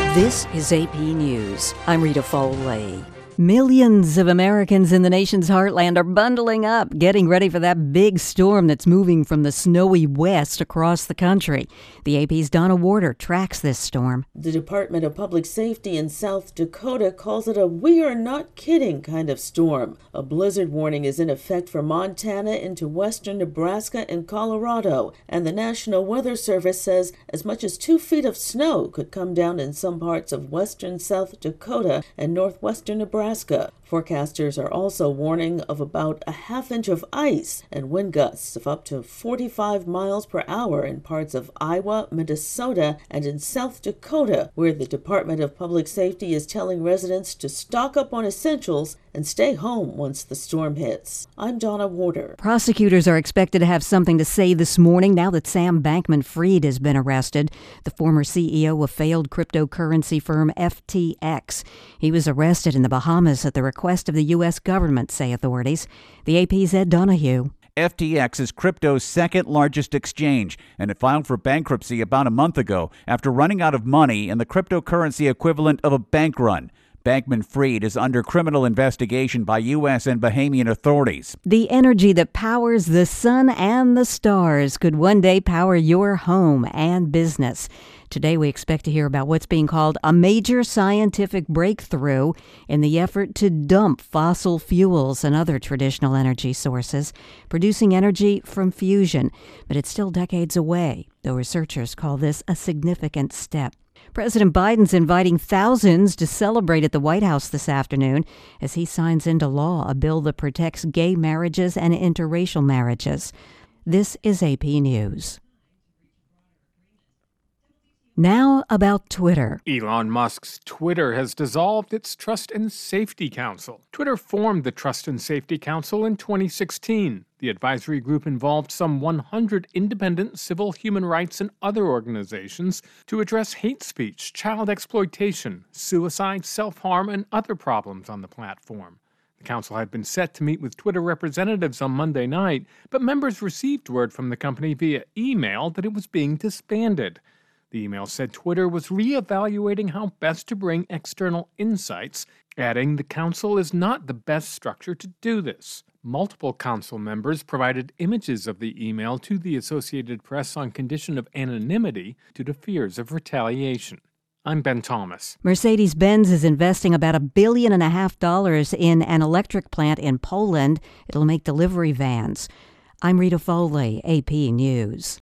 This is AP News. I'm Rita Foley. Millions of Americans in the nation's heartland are bundling up, getting ready for that big storm that's moving from the snowy west across the country. The AP's Donna Warder tracks this storm. The Department of Public Safety in South Dakota calls it a "we are not kidding" kind of storm. A blizzard warning is in effect for Montana into western Nebraska and Colorado, and the National Weather Service says as much as 2 feet of snow could come down in some parts of western South Dakota and northwestern Nebraska. Forecasters are also warning of about a half inch of ice and wind gusts of up to 45 miles per hour in parts of Iowa, Minnesota, and in South Dakota, where the Department of Public Safety is telling residents to stock up on essentials and stay home once the storm hits. I'm Donna Warder. Prosecutors are expected to have something to say this morning now that Sam Bankman-Fried has been arrested, the former CEO of failed cryptocurrency firm FTX. He was arrested in the Bahamas at the request of the U.S. government, say authorities. The AP's Ed Donahue. FTX is crypto's second largest exchange, and it filed for bankruptcy about a month ago after running out of money and the cryptocurrency equivalent of a bank run. Bankman-Fried is under criminal investigation by U.S. and Bahamian authorities. The energy that powers the sun and the stars could one day power your home and business. Today we expect to hear about what's being called a major scientific breakthrough in the effort to dump fossil fuels and other traditional energy sources, producing energy from fusion. But it's still decades away, though researchers call this a significant step. President Biden's inviting thousands to celebrate at the White House this afternoon as he signs into law a bill that protects gay marriages and interracial marriages. This is AP News. Now about Twitter. Elon Musk's Twitter has dissolved its Trust and Safety Council. Twitter formed the Trust and Safety Council in 2016. The advisory group involved some 100 independent civil, human rights, and other organizations to address hate speech, child exploitation, suicide, self-harm, and other problems on the platform. The council had been set to meet with Twitter representatives on Monday night, but members received word from the company via email that it was being disbanded. The email said Twitter was reevaluating how best to bring external insights, adding the council is not the best structure to do this. Multiple council members provided images of the email to the Associated Press on condition of anonymity due to fears of retaliation. I'm Ben Thomas. Mercedes-Benz is investing about $1.5 billion in an electric plant in Poland. It'll make delivery vans. I'm Rita Foley, AP News.